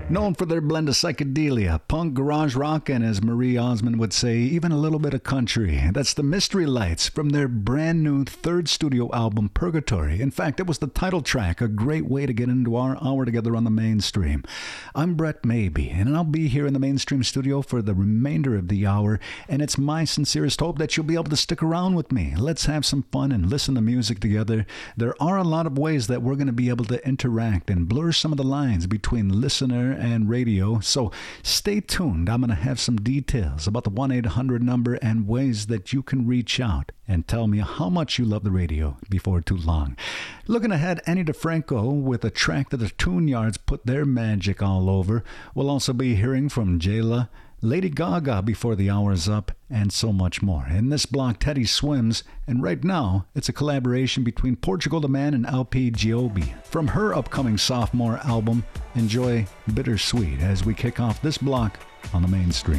Known for their blend of psychedelia, punk, garage rock, and as Marie Osmond would say, even a little bit of country. That's the Mystery Lights from their brand new third studio album, Purgatory. In fact, it was the title track, a great way to get into our hour together on the mainstream. I'm Brett Maybe, and I'll be here in the mainstream studio for the remainder of the hour, and it's my sincerest hope that you'll be able to stick around with me. Let's have some fun and listen to music together. There are a lot of ways that we're going to be able to interact and blur some of the lines between listener and radio, so stay tuned. I'm going to have some details about the 1-800 number and ways that you can reach out and tell me how much you love the radio before too long. Looking ahead, Annie DeFranco with a track that the Tune Yards put their magic all over. We'll also be hearing from Jayla, Lady Gaga before the hour is up, and so much more. In this block, Teddy Swims, and right now, it's a collaboration between Portugal the Man and LP Giobbi. From her upcoming sophomore album, enjoy Bittersweet as we kick off this block on the mainstream.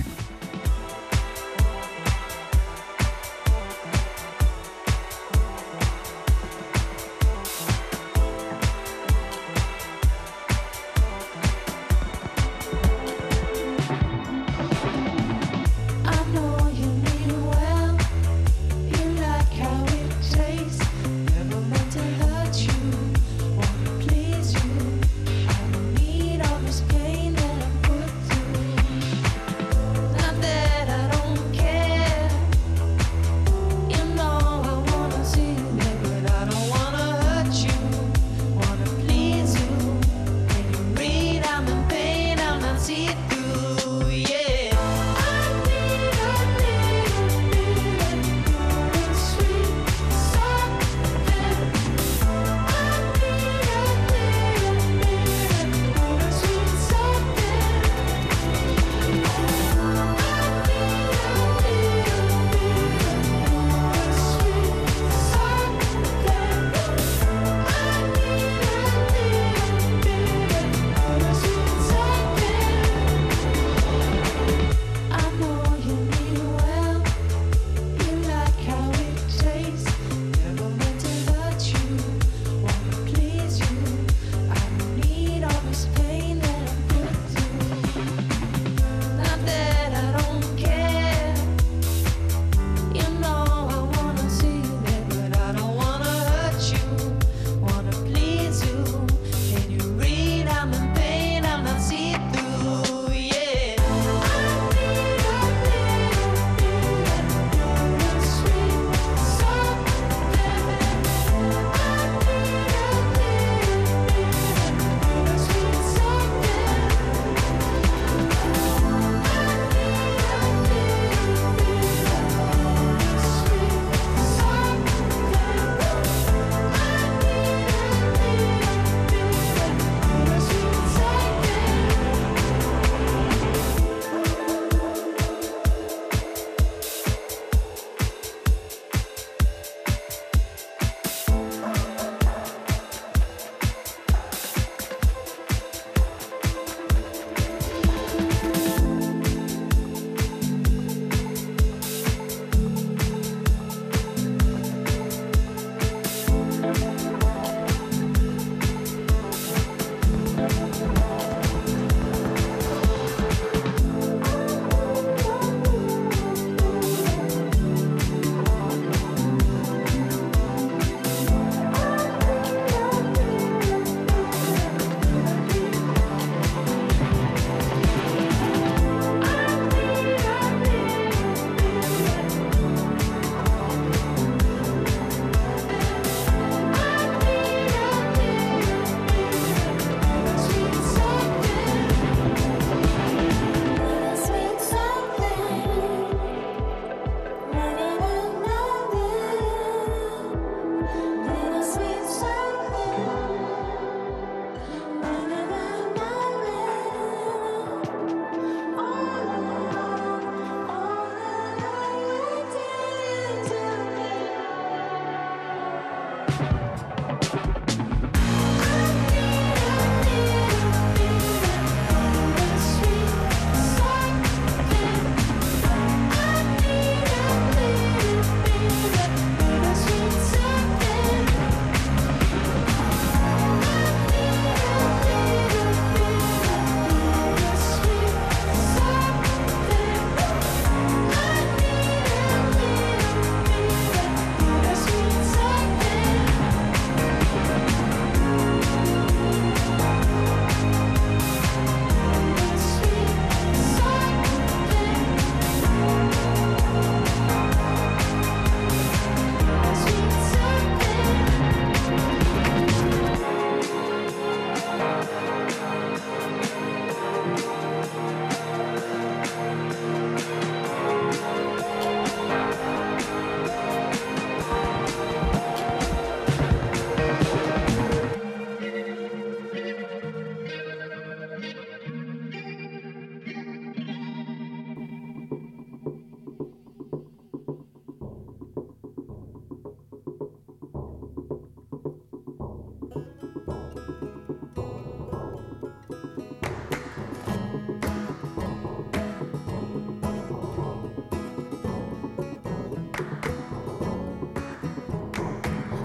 Pain that I put through.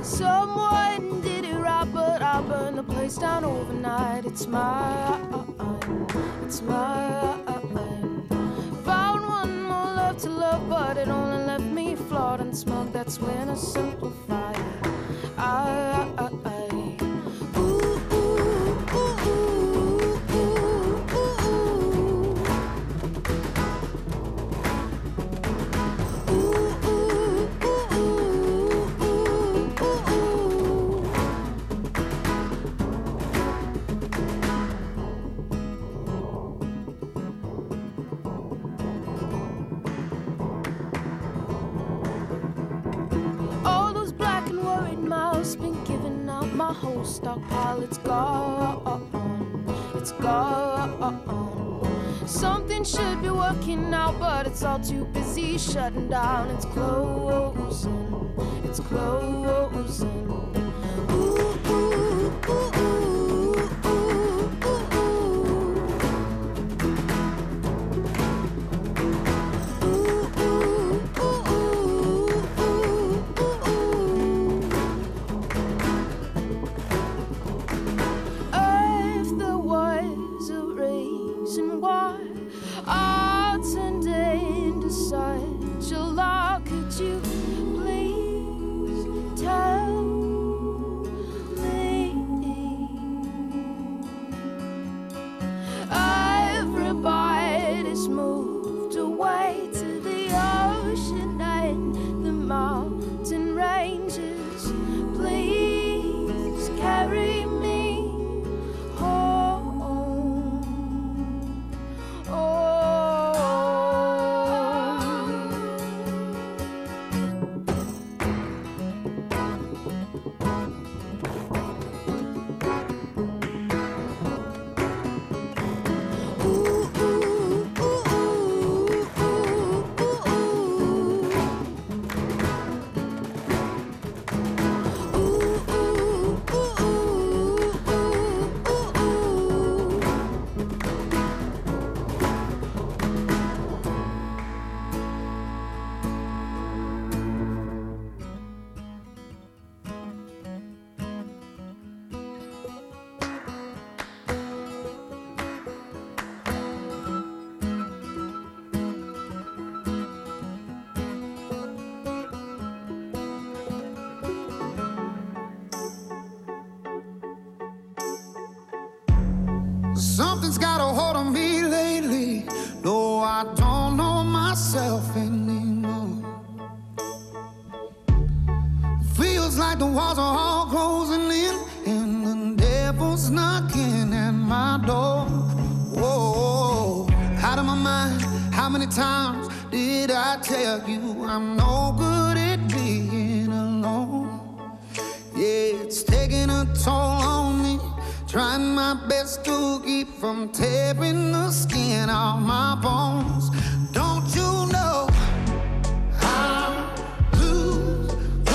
Someone did it right, but I burned the place down overnight. It's mine. Found one more love to love, but it only left me flawed and smug. That's when I simplify. Been giving out my whole stockpile. It's gone. Something should be working out, but it's all too busy shutting down. It's closing. Something's got a hold on me lately. No, I don't know myself anymore. Feels like the walls are all closing in, and the devil's knocking at my door. Whoa, out of my mind. How many times did I tell you I'm no good at being alone? Yeah, it's taking a toll on me. Trying my best to keep from tearing the skin off my bones. Don't you know I lose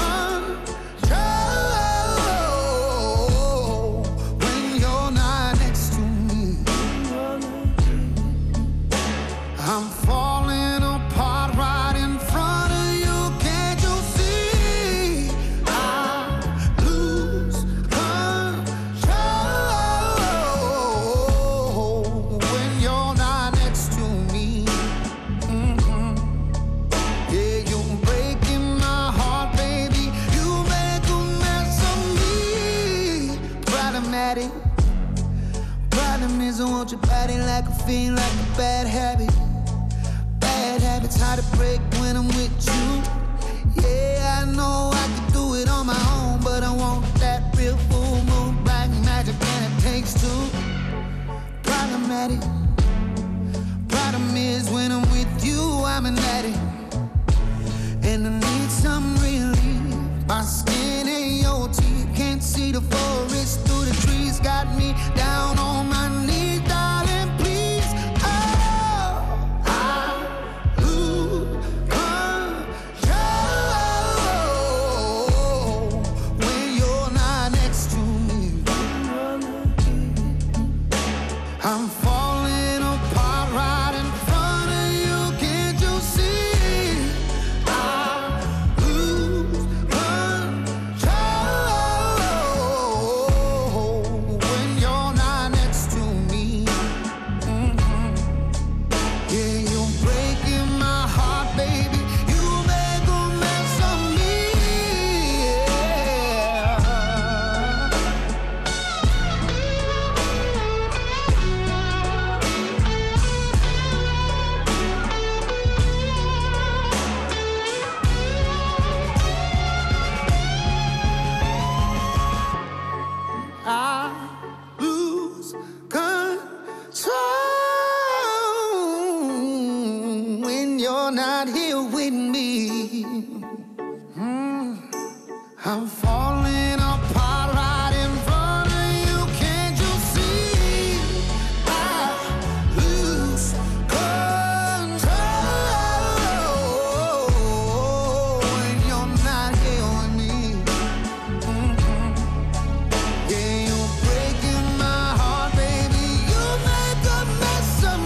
control when you're not next to me? I'm falling apart right in front of you. Can't you see? I lose control when you're not next to me. Yeah, you're breaking my heart, baby. You make a mess of me. Problematic. Problem is I want your body like a fiend, like a bad habit. Bad habits hard to break when I'm with you. Yeah, I know I can do it on my own, but I want that real full moon, black magic, and it takes two. Problematic. Problem is when I'm with you, I'm an addict, and I need some relief. My skin and your teeth can't see the forest through the trees. Got me down on my knees, darling, please. Oh, I lose control when you're not next to me. I'm falling I'm falling apart right in front of you. Can't you see? I lose control when you're not here with me. Yeah, you're breaking my heart, baby. You make a mess of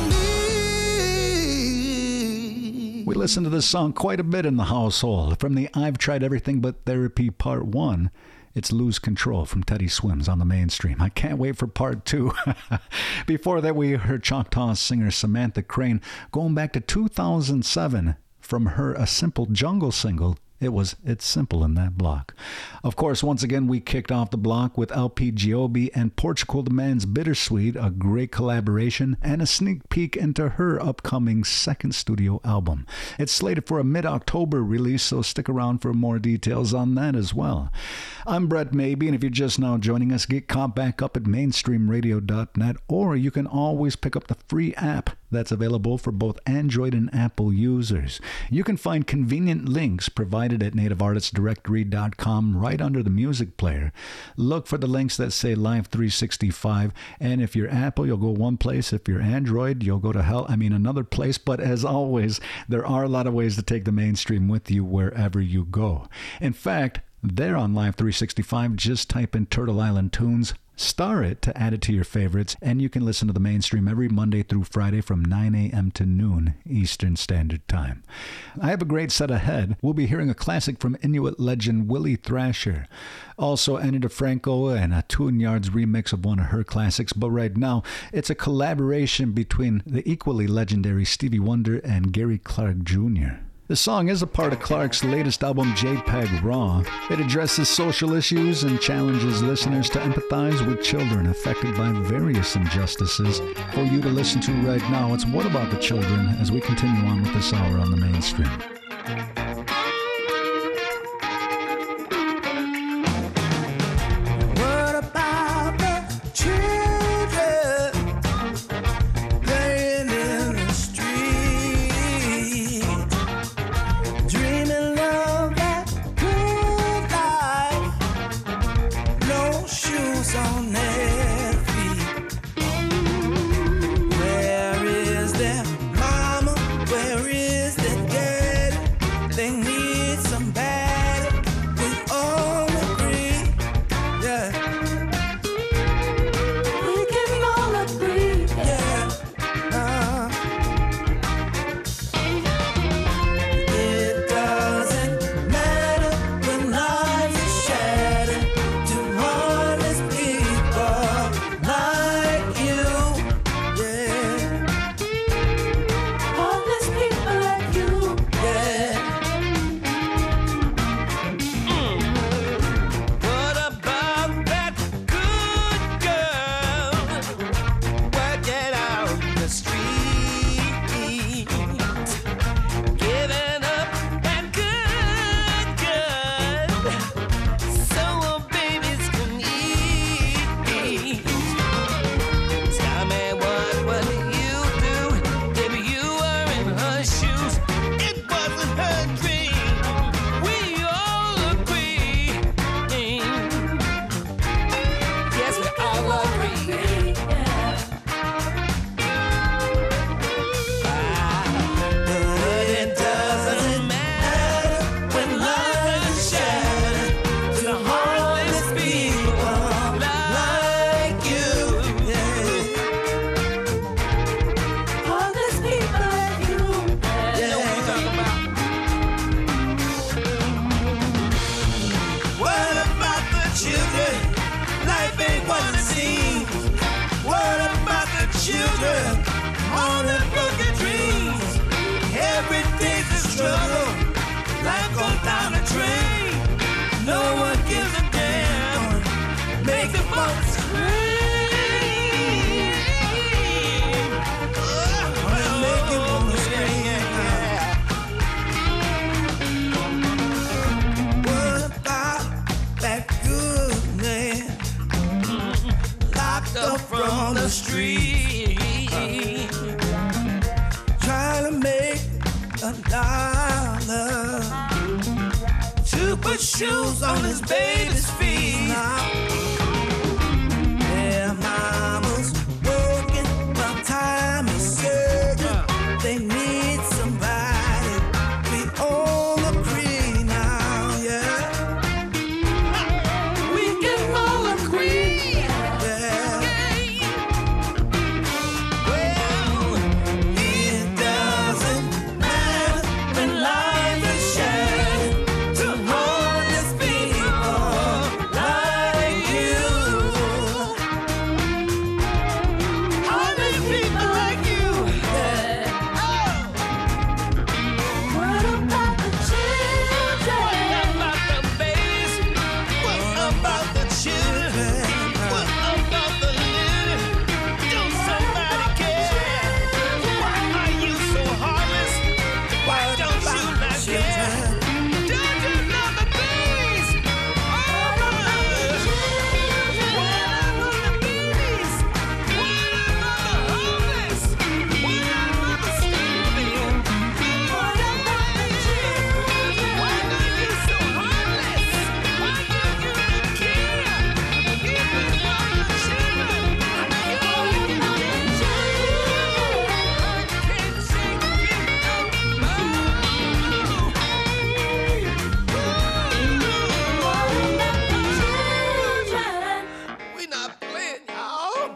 me. We listen to this song quite a bit in the household. From the I've Tried Everything But Therapy Part 1, it's Lose Control from Teddy Swims on the mainstream. I can't wait for Part 2. Before that, we heard Choctaw singer Samantha Crane going back to 2007 from her A Simple Jungle single. It was It's Simple in that block. Of course, once again, we kicked off the block with LP Giobbi and Portugal the Man's Bittersweet, a great collaboration and a sneak peek into her upcoming second studio album. It's slated for a mid-October release, so stick around for more details on that as well. I'm Brett Maybe, and if you're just now joining us, get caught back up at mainstreamradio.net, or you can always pick up the free app that's available for both Android and Apple users. You can find convenient links provided at nativeartistsdirectory.com right under the music player. Look for the links that say Live 365, and if you're Apple, you'll go one place. If you're Android, you'll go to another place. But as always, there are a lot of ways to take the mainstream with you wherever you go. In fact, there on Live 365, just type in Turtle Island Tunes, star it to add it to your favorites, and you can listen to the mainstream every Monday through Friday from 9 a.m. to noon Eastern Standard Time. I have a great set ahead. We'll be hearing a classic from Inuit legend Willie Thrasher. Also, Annie DeFranco and a Tune Yards remix of one of her classics, but right now, it's a collaboration between the equally legendary Stevie Wonder and Gary Clark Jr. The song is a part of Clark's latest album, JPEG Raw. It addresses social issues and challenges listeners to empathize with children affected by various injustices. For you to listen to right now, it's What About the Children as we continue on with this hour on the mainstream. What about the children playing in the street, dreaming of that good life, no shoes on their feet? Where is their mama? Where is their daddy? They need somebody. We all agree, yeah. We can all agree. Yeah. It doesn't matter when lives are shattered to heartless people like you. Yeah. Heartless people like you. Yeah. What about that good girl working out the street, giving up that good so our babies can eat? Tell me, what would you do if you were in her shoes? It wasn't her dream. We all agree. Yes, we all agree. But it doesn't matter when lives are shattered to heartless people like you. Heartless people like you. What about the children? Life ain't what it seems. What about the children? All their broken dreams. Every day's a struggle. Life goes down a drain. No one gives a damn. Make the folks scream. Make it wanna scream. What about that good man locked up from the street, trying to make $1? shoes on his baby's feet now. Their mama's working while time is certain. They need somebody. We all agree now, yeah. We can all agree, yeah. Well, it doesn't matter when life is shattered to honest people like you. Honest people like you, yeah. What about the children? What about the babies? What about the children? What about the living? Don't somebody care? Why are you so heartless? Why don't you not care? Don't you love the babies? What about the children? What about the babies? What about the homeless? What about the starving? What about the children? Why are you so heartless? Why do you not care? Even for the children. We not playing, y'all.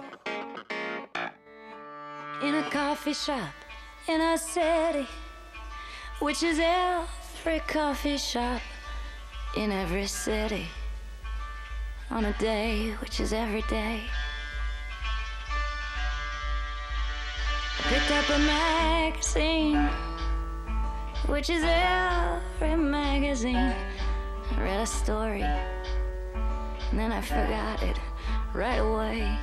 In a coffee shop in a city, which is every coffee shop in every city, on a day which is every day. I picked up a magazine, which is every magazine. I read a story, and then I forgot it right away.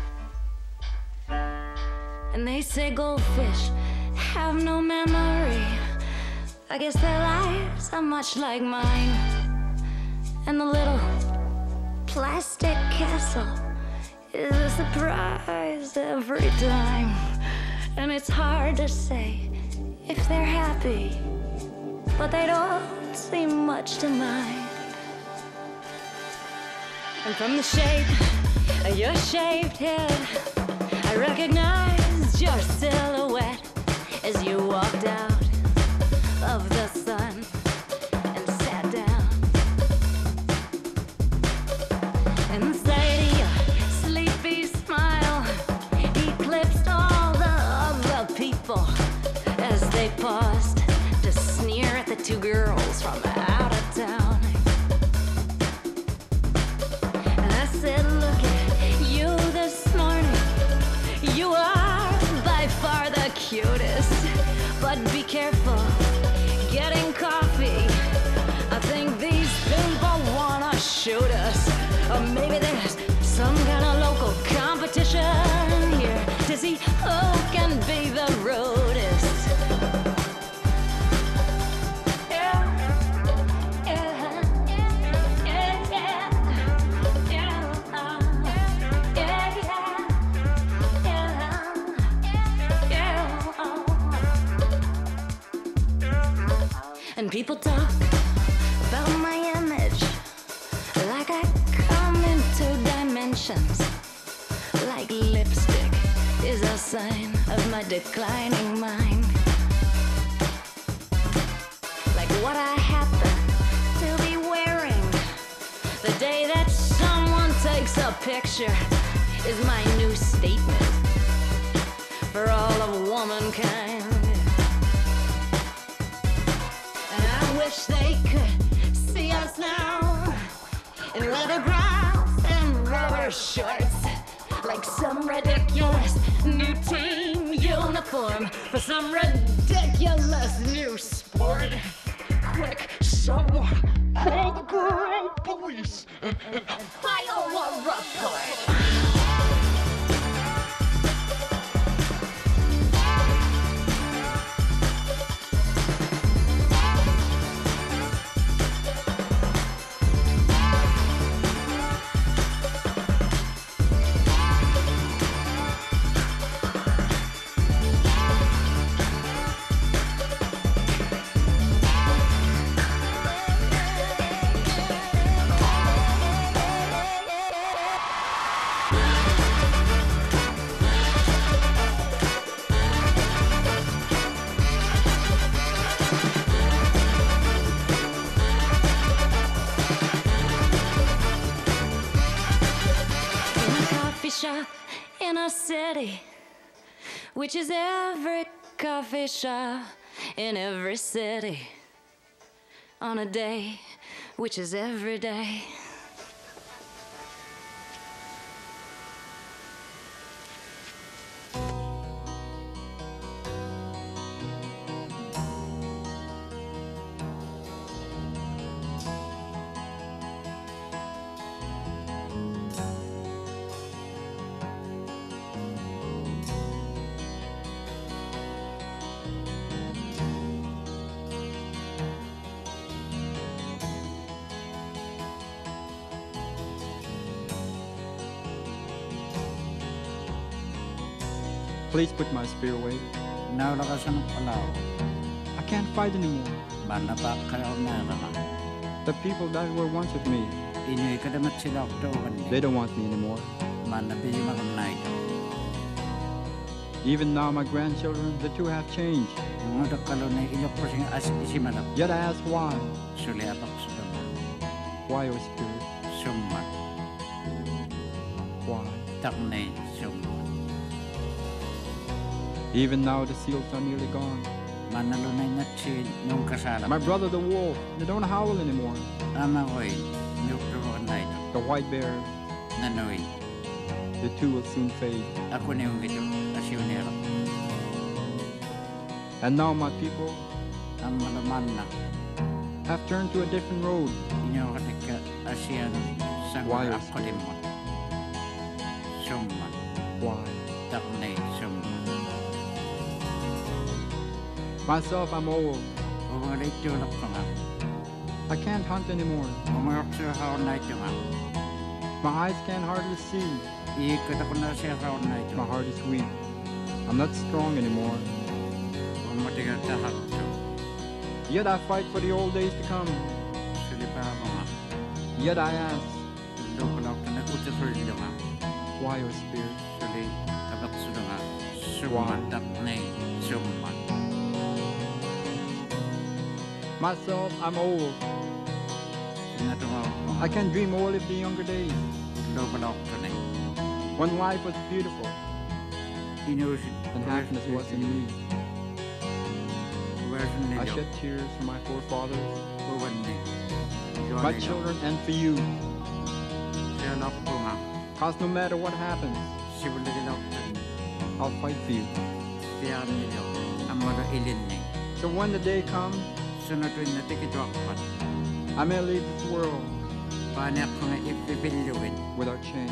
And they say goldfish have no memory. I guess their lives are much like mine. And the little plastic castle is a surprise every time. And it's hard to say if they're happy, but they don't seem much to mind. And from the shape of your shaved head, I recognized your silhouette as you walked out of the sun and sat down. And the sight of your sleepy smile eclipsed all the other people as they paused to sneer at the two girls from out of town. And I said, look at you this morning. You are by far the cutest, but be careful getting coffee. I think these people wanna shoot us, or maybe there's some kind of local competition here to see who can be the rudest. And people talk about my image like I come in two dimensions, like lipstick is a sign of my declining mind, like what I happen to be wearing the day that someone takes a picture is my new statement for all of womankind. Wish they could see us now in leather bras and rubber shorts, like some ridiculous new team uniform for some ridiculous new sport. Quick, someone call the great police and file a report. in a city, which is every coffee shop in every city, on a day, which is every day. Please put my spear away. Naulakasan ng palaw. I can't fight anymore. Manapa kayaw na naman. The people that were once with me, Inuy ka damat sila oktoban they don't want me anymore. Manabi makamnay ka. Even now, my grandchildren, the two have changed. Yung mga dakalo na ilok po siyang isimanap. Yet I ask why. Suliapak sa dama. Why, O Spirit? Sumat. Why? Taknay sumat. Even now, the seals are nearly gone. Manalunay na chin nung kasala. My brother, the wolf, they don't howl anymore. Ama ko'y nukturoon na ito. The white bear, Nanoy. the two will soon fade. Ako na yung ito. Asyonero. And now, my people Ang malaman na. have turned to a different road. Inyo katika asyan sa Why, O ako din mo. Sumat. Why? Taknay sumat. Myself, I'm old. Umalit yung ko nga. I can't hunt anymore. Umarap sa haon na ito nga. My eyes can hardly see. Iikot ako na sa haon na ito. My heart is weak. I'm not strong anymore. Umatigat sa hakto. Yet I fight for the old days to come. Sulipa mo nga. Yet I ask, Lukulak na nag-utapurilo nga. why, O Spirit? Suli kabaksulo nga. Sumatak na sumat. Myself, I'm old. Sinatumaw mo. I can dream all of the younger days, Lukulak ka na. when life was beautiful Inusin. and happiness was in me. Version I nilo. shed tears for my forefathers, Buwan ni. my children, and for you. Sinalak ko nga. Cause no matter what happens, Sibuligilak ka ni. I'll fight for you. Tiyan nilo. Ang mga ilin ni. So when the day comes, Sunatuin na tikitwakpat. I may leave this world Panak ko nga ipipiluin. without shame.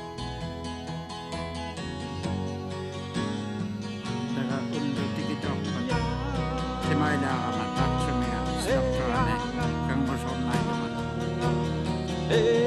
Taga undo tikitwakpat. Si Marla ka man. At sumiya. Sakto na. Kang masok na naman. Hey,